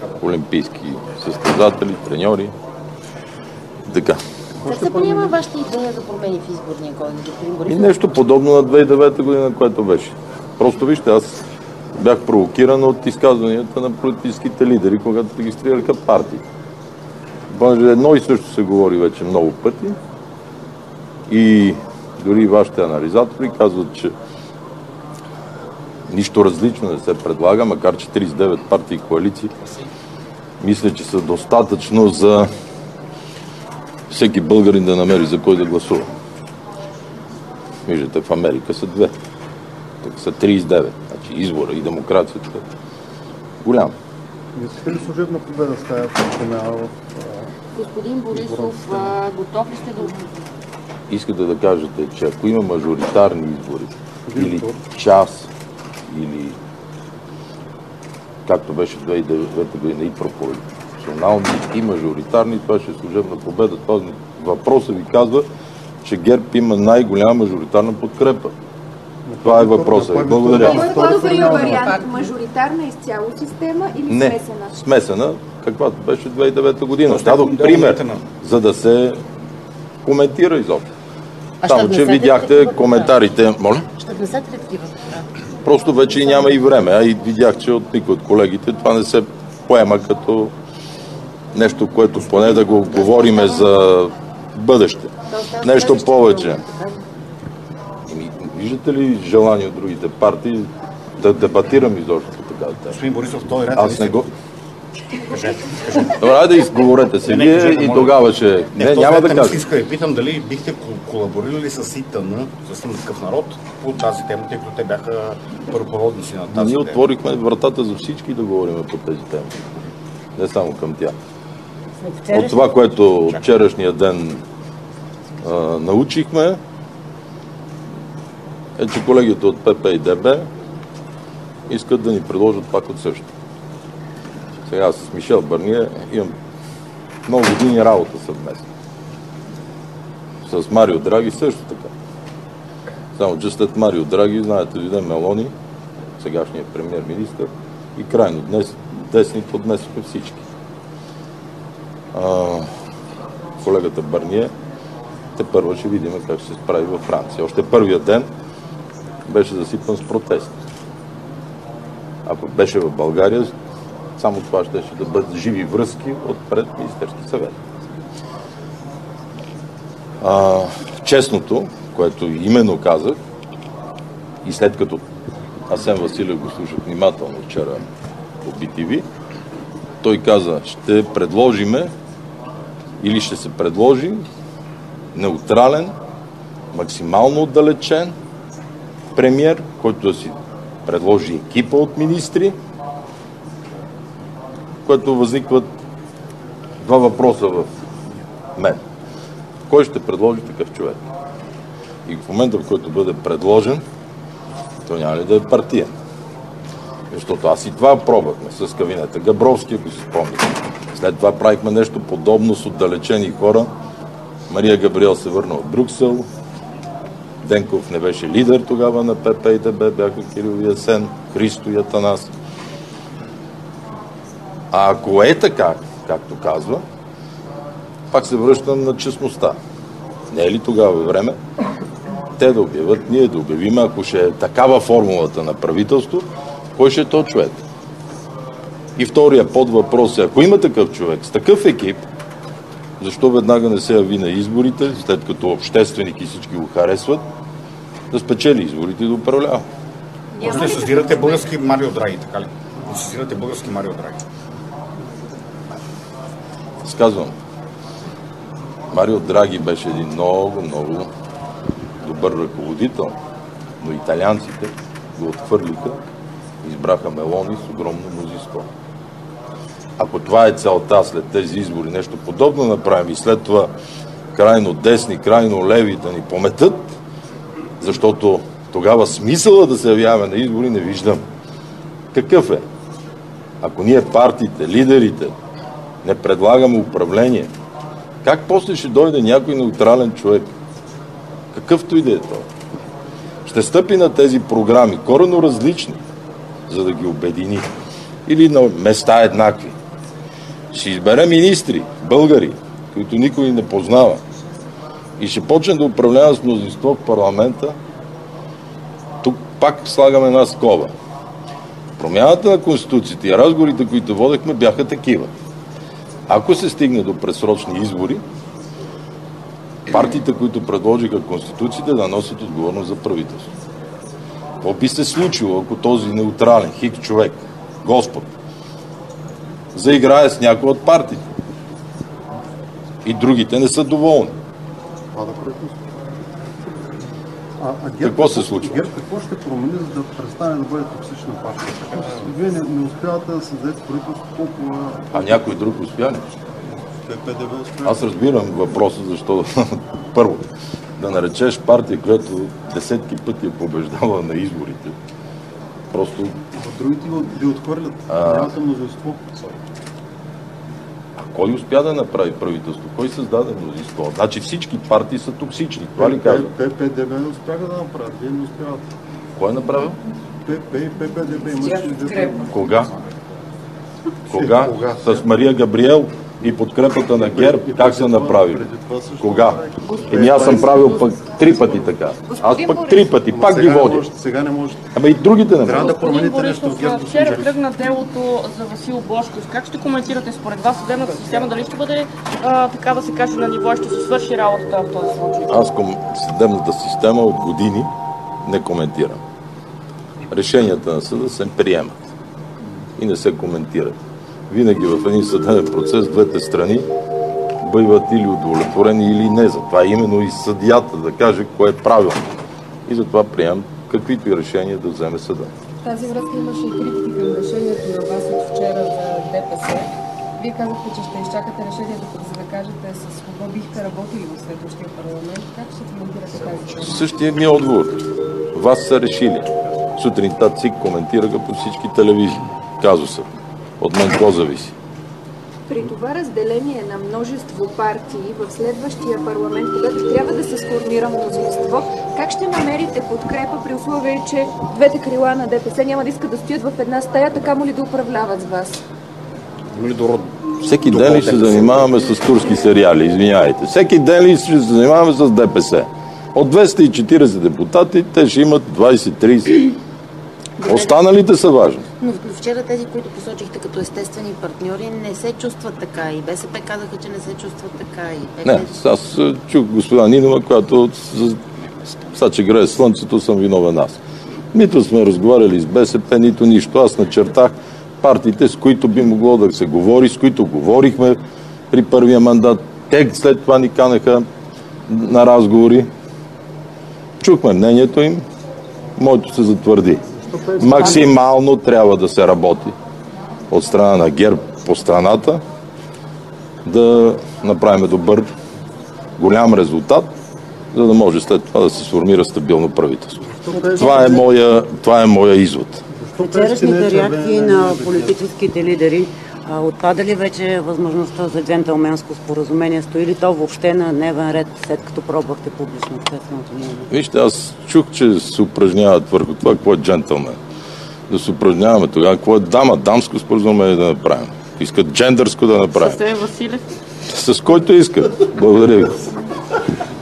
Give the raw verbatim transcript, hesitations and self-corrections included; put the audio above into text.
олимпийски състезатели, треньори. Така. Как се приема вашата идея за промени в изборния кодекс? И нещо подобно на две хиляди и девета година, което беше. Просто вижте, аз бях провокиран от изказванията на политическите лидери, когато регистрираха партии. Понеже едно и също се говори вече много пъти и дори вашите анализатори казват, че нищо различно не се предлага, макар че тридесет и девет партии и коалиции мисля, че са достатъчно за всеки българин да намери за кой да гласува. Виждате, в Америка са две. Тук са тридесет и девет. Значи избора и демокрацията е голям. Мислите ли служебна победа с тази промяна? Господин Борисов, готов ли сте да... Искате да кажете, че ако има мажоритарни избори, или час, или както беше две хиляди и девета година и пропорционални и мажоритарни, това ще е служебна победа. Този въпросът ви казва, че ГЕРБ има най-голяма мажоритарна подкрепа. Това е въпросът. Благодаря. Има по-добрия вариант? Мажоритарна изцяло система или Не, смесена? смесена, каквато беше две хиляди и девета година. Дадох пример, за да се коментира изобщо. Само, че видяхте коментарите. Моля? Ще внесете ли такива? Просто вече и няма и време. А и видях, че от никой от колегите това не се поема като нещо, което поне да го говориме за бъдеще. Нещо повече. Виждате ли желание от другите партии да дебатирам изобщо така? Господин Борисов, той ред. Аз не го... Кажете, Добре, да изговорете се вие и тогава ще... Не, няма да кажа. Иска да питам дали бихте колаборирали с ИТН, с такъв народ, по тази тема, тъй като те бяха първопроводници на тази тема. Ние отворихме вратата за всички да говорим по тези теми. Не само към тях. От това, което вчерашния ден а, научихме, е, че колегите от ПП и ДБ искат да ни предложат пак от също. Сега с Мишел Барние имам много години работа съвместно. С Марио Драги също така. Само че след Марио Драги, знаете, дойде Мелони, сегашният премиер-министър, и крайно днес десни поднесоха всички. А, колегата Барние, те първо ще видим как ще се справи във Франция. Още първият ден беше засипан с протести. Ако беше в България, само това ще, ще да бъдат живи връзки от пред Министерски съвет. А, честното, което именно казах, и след като Асен Василев го слушах внимателно вчера по Би Ти Ви, той каза, ще предложиме или ще се предложи неутрален, максимално отдалечен премиер, който да си предложи екипа от министри, което възникват два въпроса в мен. Кой ще предложи такъв човек? И в момента, в който бъде предложен, то няма ли да е партиен? Защото аз и това пробвахме с кабинета Габровски, ако си спомните. След това правихме нещо подобно с отдалечени хора. Мария Габриел се върна от Брюксел. Денков не беше лидер тогава на ПП и ДБ, бяха Кирил и Асен, Христо и Атанас. А ако е така, както казва, пак се връщам на честността. Не е ли тогава време те да обявят, ние да обявим, ако ще е такава формулата на правителство, кой ще е този човек? И втория подвъпрос е, ако има такъв човек с такъв екип, защо веднага не се яви на изборите, след като общественики всички го харесват, да спечели изборите и да управлява? Просто не създирате български Марио Драги, така ли? Не създирате български Марио Драги. Сказвам, Марио Драги беше един много, много добър ръководител, но италианците го отхвърлиха, избраха Мелони с огромно мнозинство. Ако това е целта след тези избори, нещо подобно направим и след това крайно десни, крайно леви да ни пометат, защото тогава смисъла да се явяваме на избори не виждам. Какъв е? Ако ние партиите, лидерите не предлагаме управление, как после ще дойде някой неутрален човек? Какъвто и да е това? Ще стъпи на тези програми, коренно различни, за да ги обедини. Или на места еднакви. ще избере министри, българи, които никой не познава, и ще почне да управлява с мнозинство в парламента, тук пак слагаме една скоба. Промяната на Конституцията и разговорите, които водехме, бяха такива. Ако се стигне до предсрочни избори, партиите, които предложиха Конституцията, да носят отговорност за правителство. Какво би се случило, ако този неутрален хик човек, Господ, заиграе с някои от партиите и другите не са доволни? Това да правителство. А, а ГЕРБ, Какво се случва? ГЕРБ какво ще промени, за да престане да бъде токсична партия? Вие не, не успявате да създадете правителство, колко... А някой друг успя ли? ППДБ успява. Аз разбирам въпроса, защо първо, да наречеш партия, която десетки пъти е побеждала на изборите, просто... Другите ви отхвърлят. А... Нямате мнозинство. А кой успя да направи правителство? Кой създаде мнозинство? Значи всички партии са токсични. Това ли казвам? ППДБ не успяха да направят. Вие не успявате. Кой е направил? ПП и ППДБ имаше... Кога? Кога? Кога? С Мария Габриел и подкрепата на ГЕРБ, как са направили? Кога? Еми аз съм правил пък три пъти така. Аз пък три пъти, пак ги водя. Сега не можете. Ама и другите не Трябва могат. да промените нещо в ГЕРБ. Вчера тръгна делото за Васил Божков. Как ще коментирате според вас съдебната система? Дали ще бъде, а, така да се каже, на ниво, ще се свърши работата в този случай? Аз ком... съдебната система от години не коментирам. Решенията на съда се приемат и не се коментират. Винаги в един съдебен процес двете страни бъдат или удовлетворени, или не. Затова именно и съдията да каже кое е правилно. И затова приемам каквито и решения да вземе съда. В тази връзка имаше и критики към решението на вас от вчера за ДПС. Вие казахте, че ще изчакате решението, за да кажете с кого бихте работили в следващия парламент. Как ще коментирате тази тема? Същия ми е отговор. Вас са решили. Сутринта ЦИК коментираха по всички телевизии. Казуса. От мен какво зависи? При това разделение на множество партии в следващия парламент, когато трябва да се сформира мнозинство, как ще намерите подкрепа при условие, че двете крила на ДПС няма да искат да стоят в една стая, така му ли да управляват с вас? Всеки ден ли ще се занимаваме с турски сериали? Извинявайте. Всеки ден ли ще се занимаваме с ДПС? От двеста и четиридесет депутати, те ще имат двайсет-трийсет. Останалите са важни. Но вчера тези, които посочихте като естествени партньори, не се чувстват така. И БСП казаха, че не се чувстват така. И Не, аз чух господа Нинова, която сега, че грее слънцето, съм виновен аз. Нито сме разговаряли с БСП, нито нищо. Аз начертах партиите, с които би могло да се говори, с които говорихме при първия мандат. Те след това ни канеха на разговори. Чухме мнението им, моето се затвърди. Максимално трябва да се работи от страна на ГЕРБ по страната, да направим добър, голям резултат, за да може след това да се сформира стабилно правителство. Това е моя, това е моя извод. Вчерашните реакции на политическите лидери, а, отпада ли вече възможността за джентълменско споразумение? Стои ли то въобще на дневен ред, след като пробвахте публично общественото мнение? Вижте, аз чух, че се упражняват върху това, какво е джентълмен. Да се упражняваме тогава, какво е дама, дамско споразумение да направим. Искат джендърско да направим. Съвсем Василев. С който искат. Благодаря ви.